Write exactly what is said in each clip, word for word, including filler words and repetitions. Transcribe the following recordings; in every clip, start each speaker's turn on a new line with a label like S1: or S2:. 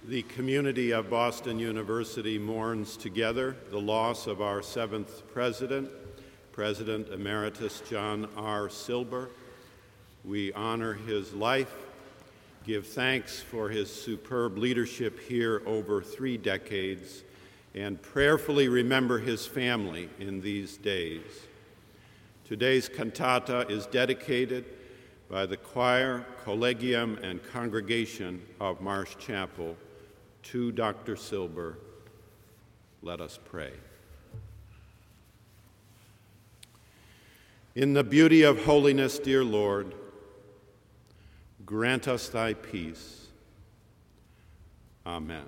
S1: The community of Boston University mourns together the loss of our seventh president, President Emeritus John R. Silber. We honor his life, give thanks for his superb leadership here over three decades, and prayerfully remember his family in these days. Today's cantata is dedicated by the choir, collegium, and congregation of Marsh Chapel to Doctor Silber. Let us pray. In the beauty of holiness, dear Lord, grant us thy peace. Amen.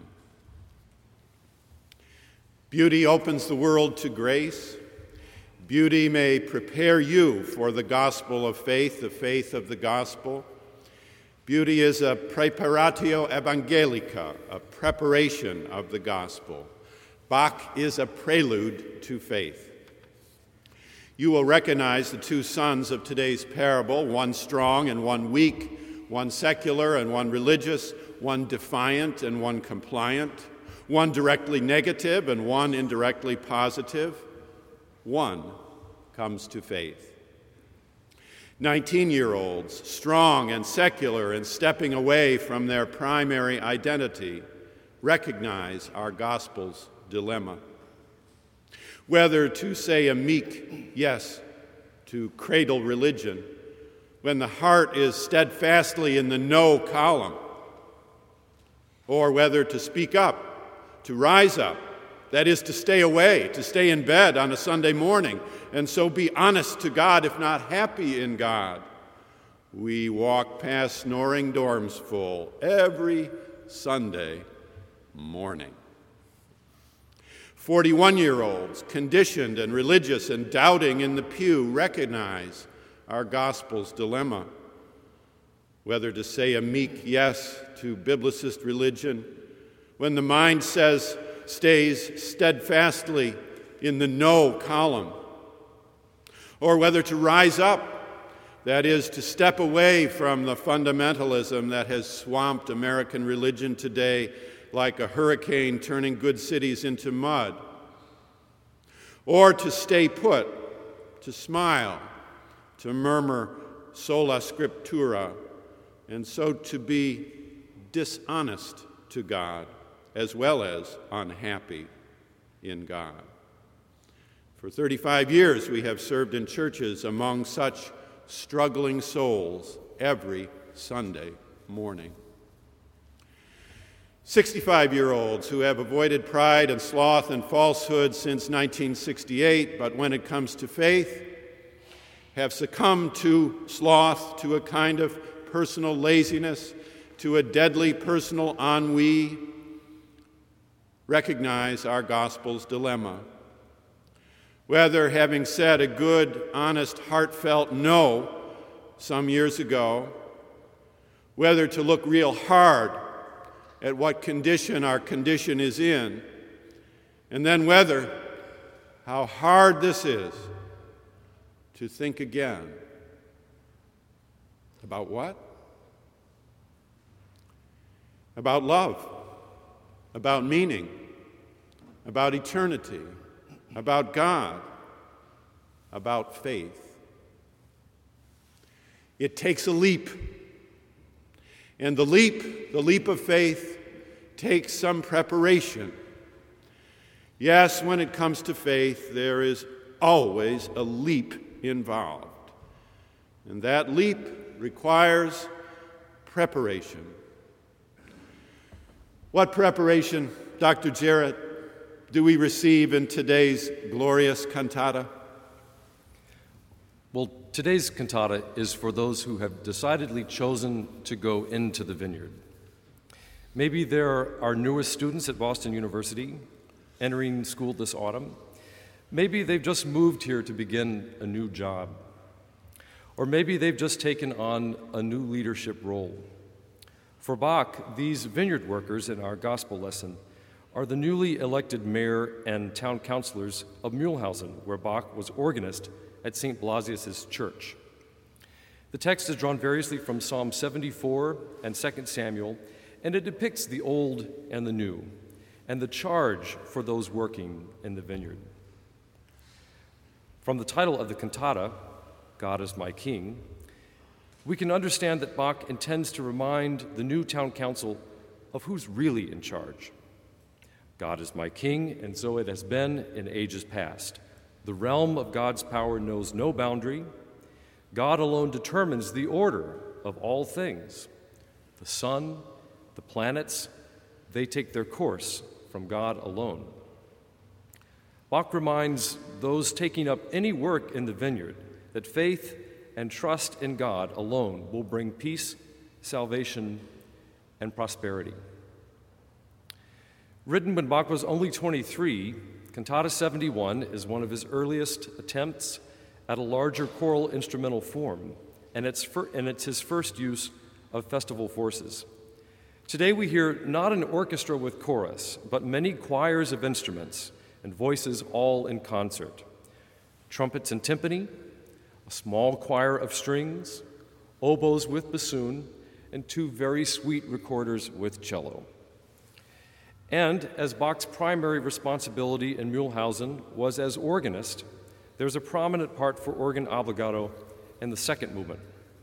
S1: Beauty opens the world to grace. Beauty may prepare you for the gospel of faith, the faith of the gospel. Beauty is a preparatio evangelica, a preparation of the gospel. Bach is a prelude to faith. You will recognize the two sons of today's parable, one strong and one weak, one secular and one religious, one defiant and one compliant, one directly negative and one indirectly positive. One comes to faith. nineteen-year-olds, strong and secular and stepping away from their primary identity, recognize our gospel's dilemma. Whether to say a meek yes to cradle religion when the heart is steadfastly in the no column, or whether to speak up, to rise up, that is, to stay away, to stay in bed on a Sunday morning, and so be honest to God, if not happy in God. We walk past snoring dorms full every Sunday morning. forty-one-year-olds, conditioned and religious and doubting in the pew, recognize our gospel's dilemma. Whether to say a meek yes to biblicist religion when the mind says, stays steadfastly in the no column, or whether to rise up, that is, to step away from the fundamentalism that has swamped American religion today like a hurricane turning good cities into mud, or to stay put, to smile, to murmur sola scriptura, and so to be dishonest to God as well as unhappy in God. For thirty-five years, we have served in churches among such struggling souls every Sunday morning. sixty-five-year-olds who have avoided pride and sloth and falsehood since nineteen sixty-eight, but when it comes to faith, have succumbed to sloth, to a kind of personal laziness, to a deadly personal ennui, recognize our gospel's dilemma. Whether, having said a good, honest, heartfelt no some years ago, whether to look real hard at what condition our condition is in, and then whether, how hard this is to think again. About what? About love, about meaning, about eternity, about God, about faith. It takes a leap. And the leap, the leap of faith, takes some preparation. Yes, when it comes to faith, there is always a leap involved. And that leap requires preparation. What preparation, Doctor Jarrett, do we receive in today's glorious cantata?
S2: Well, today's cantata is for those who have decidedly chosen to go into the vineyard. Maybe they're our newest students at Boston University, entering school this autumn. Maybe they've just moved here to begin a new job. Or maybe they've just taken on a new leadership role. For Bach, these vineyard workers in our gospel lesson are the newly elected mayor and town councilors of Mühlhausen, where Bach was organist at Saint Blasius' church. The text is drawn variously from Psalm seventy-four and Second Samuel, and it depicts the old and the new, and the charge for those working in the vineyard. From the title of the cantata, God is My King, we can understand that Bach intends to remind the new town council of who's really in charge. God is my king, and so it has been in ages past. The realm of God's power knows no boundary. God alone determines the order of all things. The sun, the planets, they take their course from God alone. Bach reminds those taking up any work in the vineyard that faith and trust in God alone will bring peace, salvation, and prosperity. Written when Bach was only twenty-three, Cantata seventy-one is one of his earliest attempts at a larger choral instrumental form, and it's, fir- and it's his first use of festival forces. Today we hear not an orchestra with chorus, but many choirs of instruments and voices all in concert. Trumpets and timpani, a small choir of strings, oboes with bassoon, and two very sweet recorders with cello. And as Bach's primary responsibility in Mühlhausen was as organist, there's a prominent part for organ obbligato in the second movement.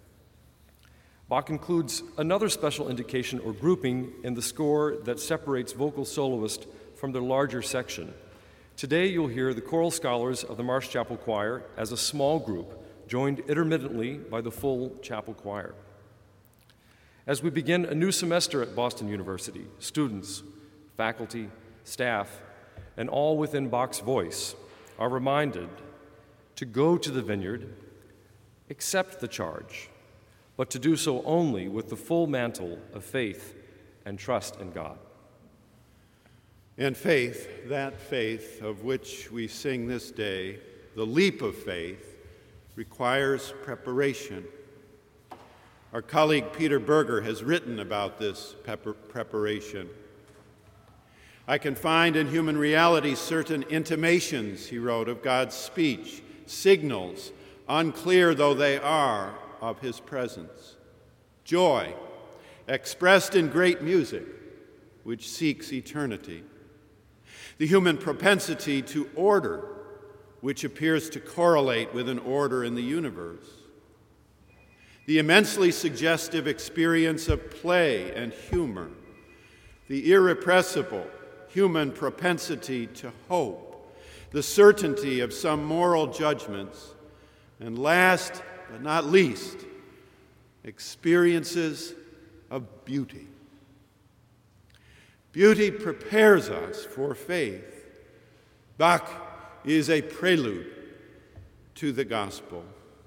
S2: Bach includes another special indication or grouping in the score that separates vocal soloist from the larger section. Today you'll hear the choral scholars of the Marsh Chapel Choir as a small group, joined intermittently by the full chapel choir. As we begin a new semester at Boston University, students, faculty, staff, and all within Bach's voice are reminded to go to the vineyard, accept the charge, but to do so only with the full mantle of faith and trust in God.
S1: And faith, that faith of which we sing this day, the leap of faith, requires preparation. Our colleague Peter Berger has written about this pepper- preparation. I can find in human reality certain intimations, he wrote, of God's speech, signals, unclear though they are, of his presence. Joy, expressed in great music, which seeks eternity. The human propensity to order, which appears to correlate with an order in the universe. The immensely suggestive experience of play and humor. The irrepressible human propensity to hope, the certainty of some moral judgments, and last but not least, experiences of beauty. Beauty prepares us for faith. Bach is a prelude to the gospel.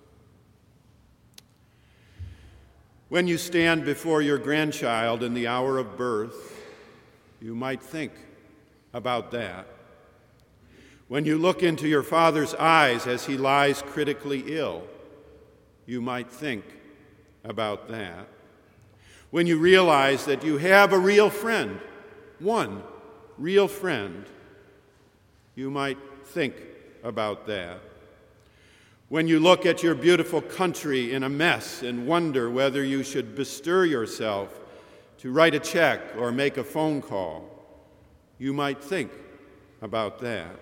S1: When you stand before your grandchild in the hour of birth, you might think about that. When you look into your father's eyes as he lies critically ill, you might think about that. When you realize that you have a real friend, one real friend, you might think about that. When you look at your beautiful country in a mess and wonder whether you should bestir yourself to write a check or make a phone call, you might think about that.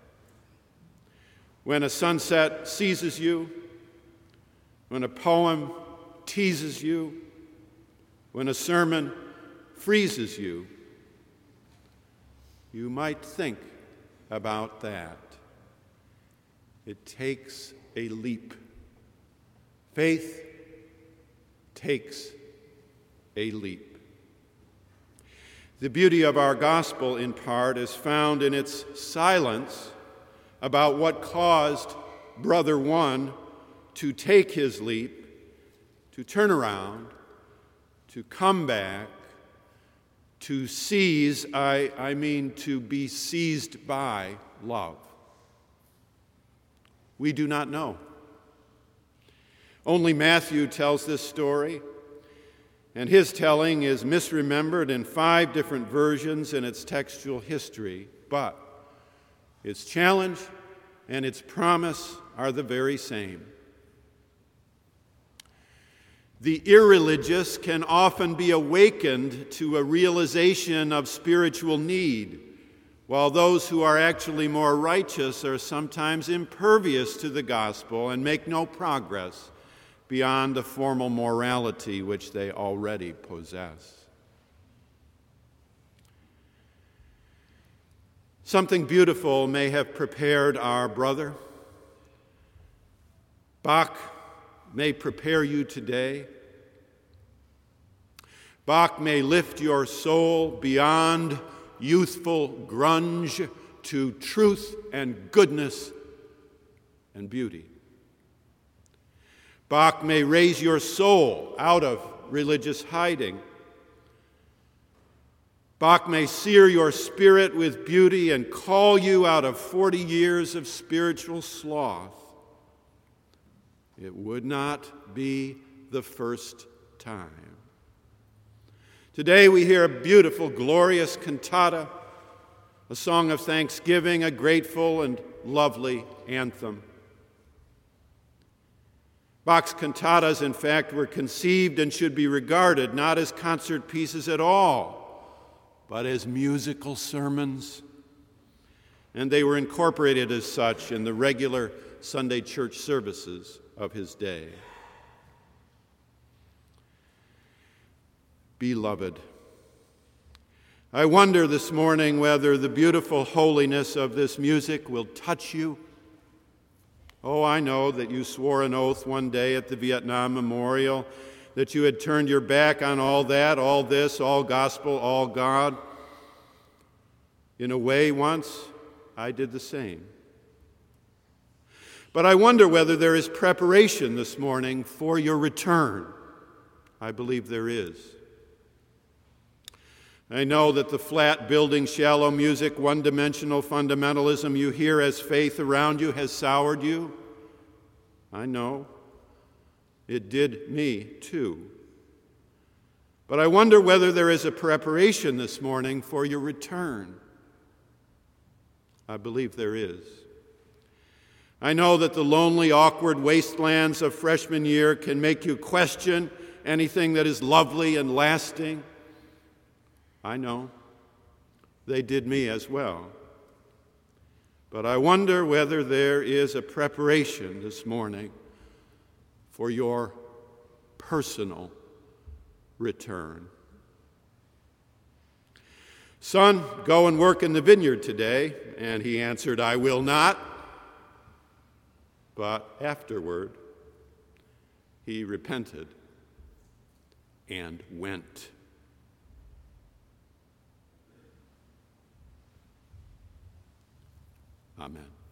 S1: When a sunset seizes you, when a poem teases you, when a sermon freezes you, you might think about that. It takes a leap. Faith takes a leap. The beauty of our gospel, in part, is found in its silence about what caused Brother One to take his leap, to turn around, to come back, to seize, I, I mean to be seized by love. We do not know. Only Matthew tells this story, and his telling is misremembered in five different versions in its textual history, but its challenge and its promise are the very same. The irreligious can often be awakened to a realization of spiritual need, while those who are actually more righteous are sometimes impervious to the gospel and make no progress beyond the formal morality which they already possess. Something beautiful may have prepared our brother. Bach may prepare you today. Bach may lift your soul beyond youthful grunge to truth and goodness and beauty. Bach may raise your soul out of religious hiding. Bach may sear your spirit with beauty and call you out of forty years of spiritual sloth. It would not be the first time. Today we hear a beautiful, glorious cantata, a song of thanksgiving, a grateful and lovely anthem. Bach's cantatas, in fact, were conceived and should be regarded not as concert pieces at all, but as musical sermons. And they were incorporated as such in the regular Sunday church services of his day. Beloved, I wonder this morning whether the beautiful holiness of this music will touch you. Oh, I know that you swore an oath one day at the Vietnam Memorial that you had turned your back on all that, all this, all gospel, all God. In a way, once, I did the same. But I wonder whether there is preparation this morning for your return. I believe there is. I know that the flat building, shallow music, one-dimensional fundamentalism you hear as faith around you has soured you. I know. It did me too. But I wonder whether there is a preparation this morning for your return. I believe there is. I know that the lonely, awkward wastelands of freshman year can make you question anything that is lovely and lasting. I know. They did me as well. But I wonder whether there is a preparation this morning for your personal return. Son, go and work in the vineyard today. And he answered, I will not. But afterward, he repented and went. Amen.